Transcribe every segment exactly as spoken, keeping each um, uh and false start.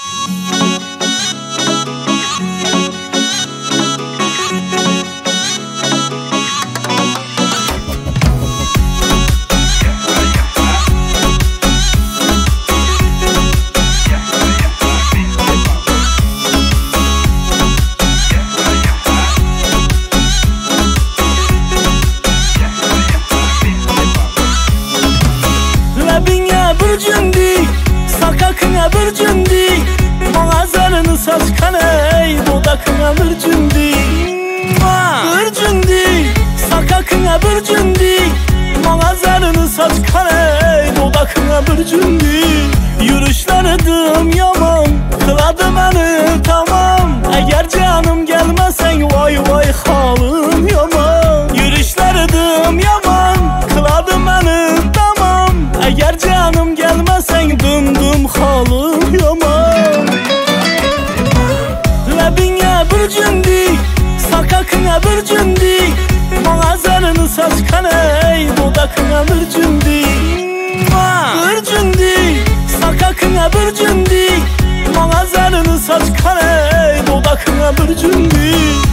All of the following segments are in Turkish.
bir cündi, sakakına bir cündi, mağazarını saçkan ey, dudakına bir cündi. Bir cündi, sakakına bir cündi, mağazarını saçkan ey, dudakına bir cündi. Yürüşleridim yaman, kıladı beni tamam, eğer canım gelmesen vay vay halim yaman. Yürüşleridim yaman, kıladı beni tamam, eğer canım gelmesen dım dım halim yaman. Lebine bir cündi, sakakına bir cündi, mağazarını saçkan ey, dudakına bir cündi. Bir cündi, sakakına bir cündi, mağazarını saçkan ey, dudakına bir cündi.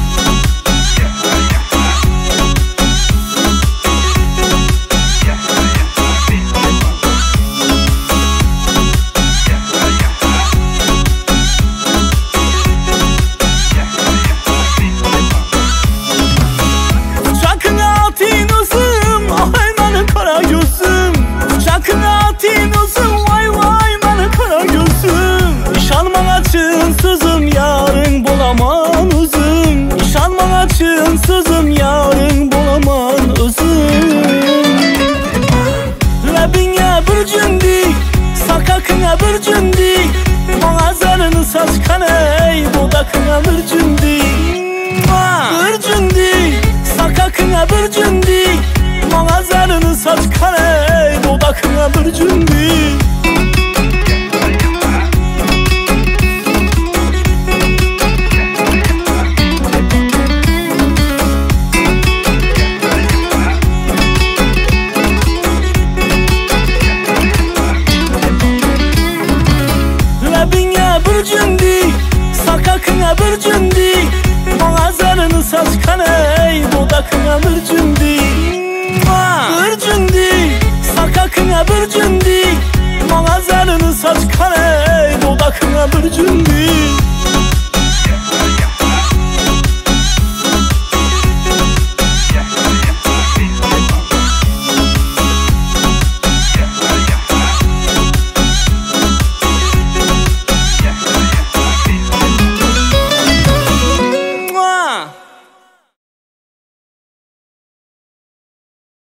Sızım yarın bulaman üzüm, İşanma açın sızım yarın bulaman üzüm. Lebine bir cündi, sakakına bir cündi, mağazarını saçkan ey, dudakına bir cündi. Bir cündi, sakakına bir cündi, mağazarını saçkan ey, dudakına bir cündi. Bir cündi, sakakına bir cündi, mağazarını saçkan ey, dudakına bir cündi. Bir cündi, sakakına bir cündi, mağazarını saçkan ey, dudakına bir cündi.